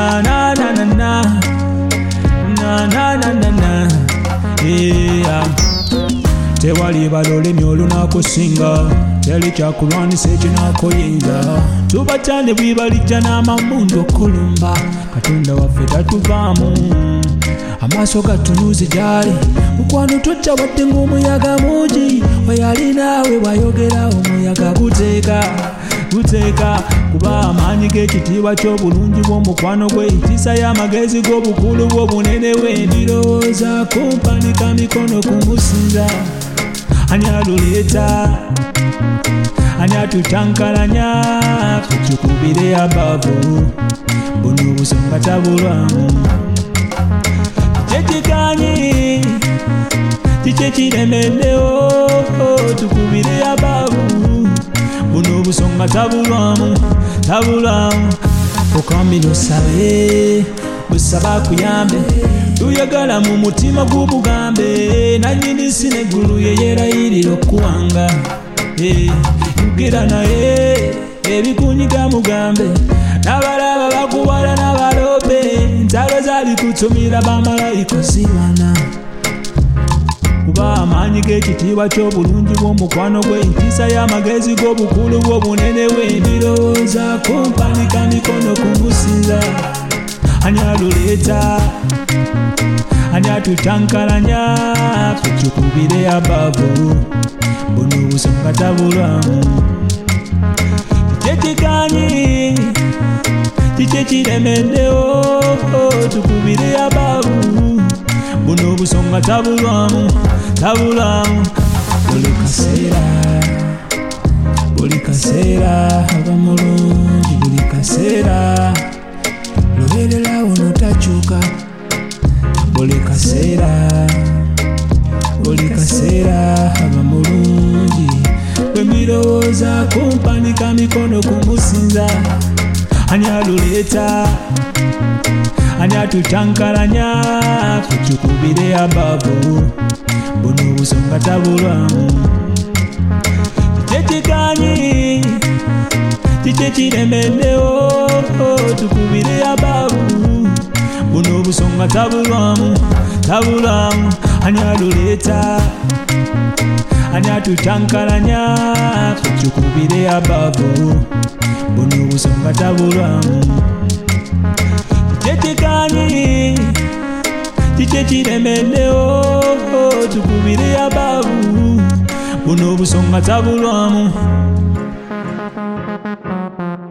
na na na na na na na na na na yeah. Tewali balolemi olunakusinga teri kyakulwanisa ekinakoyinza tubatande bwibalijja n'amamundu okulumba katonda waffe tatuvaamu amaaso gatunuuze gyali mukwano tojja wadde ng'omuyaga mungi weyali naawe bwayogera omuyaga guteeka kuba amaanyi g'ekitiibwa ky'obulungi bw'omukwano gwe entiisa y'amagezi g'obukulu bw'obunene bw'endirowooza kumpanika mikono kumusinza ani aluleeta ani atutankalanya tukikubire abavu buno obusonga tabulwamu kyekikanyi kiki ekiremeddewo tukubire abavu buno obusonga tabulwamu okambira osabe busaba akuyambe tuyagala mu mutima gw'obugambe nannyini si neggulu yeyerayirira okuwanga yogera naye ebikunyiga mugambe n'abalaba bakuwala n'abalobe ntalo zali kutumira bamalayika zibana kuba amaanyi g'ekitiibwa ky'obulungi bw'omukwano gwe entiisa y'amagezi g'obukulu bw'obunene bw'endirowooza kumpanika mikono kumusinza ani aluleeta ani atutankalanya tukikubire abavu buno obusonga tabulwamu kyekikanyi kiki ekiremeddewo tukubire abavu buno obusonga tabulwamu buli kaseera aba mulungi buli kaseera lubeererawo notakyuka buli kaseera aba mulungi bwe mbirowooza kumpanika mikono kumusinza ani aluleeta ani atutankalanya tukikubire abavu buno obusonga tabulwamu kyekikanyi kiki ekiremeddewo tukubire abavu buno obusonga tabulwamu ani aluleeta ani atutankalanya tukikubire abavu buno obusonga tabulwamu kyekikanyi kiki ekiremeddewo tukubire abavu buno obusonga tabulwamu